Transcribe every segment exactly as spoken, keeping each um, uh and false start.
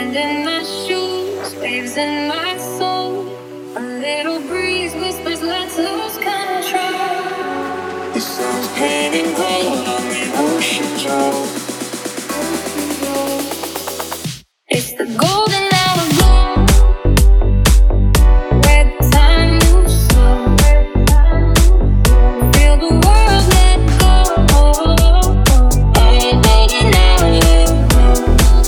Sand in my shoes, waves in my soul. A little breeze whispers, let's lose control. The sun's painting gold on the ocean's road. It's the golden hour glow, where the time moves slow. Feel the world let go. Hey, baby, now you know.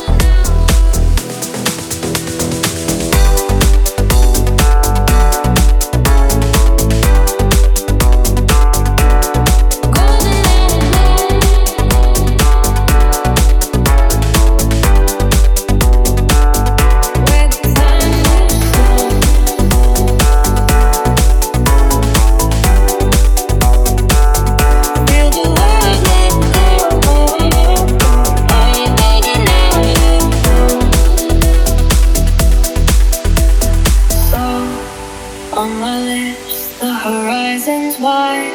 On my lips, the horizon's wide.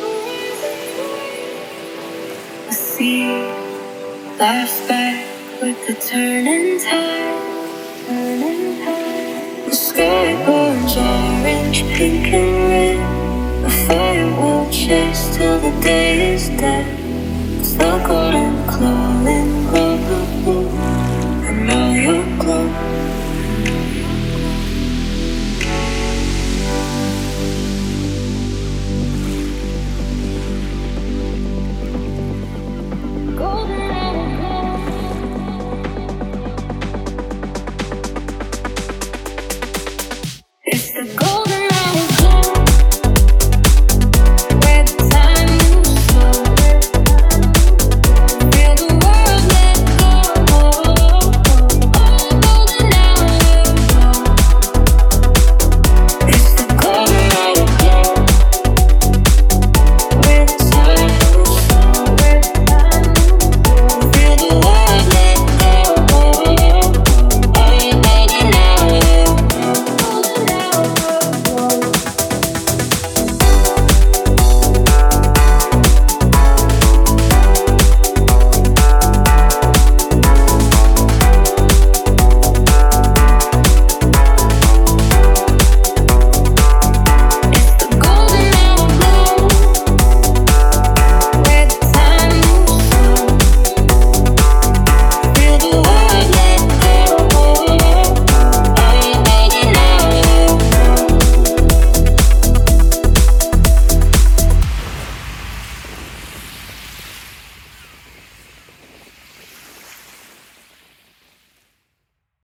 The sea laughs back with the turning tide. Turning tide. The sky burns orange, pink, and red. The fire will chase till the day is dead. It's the golden claw and glow, and now you're glow.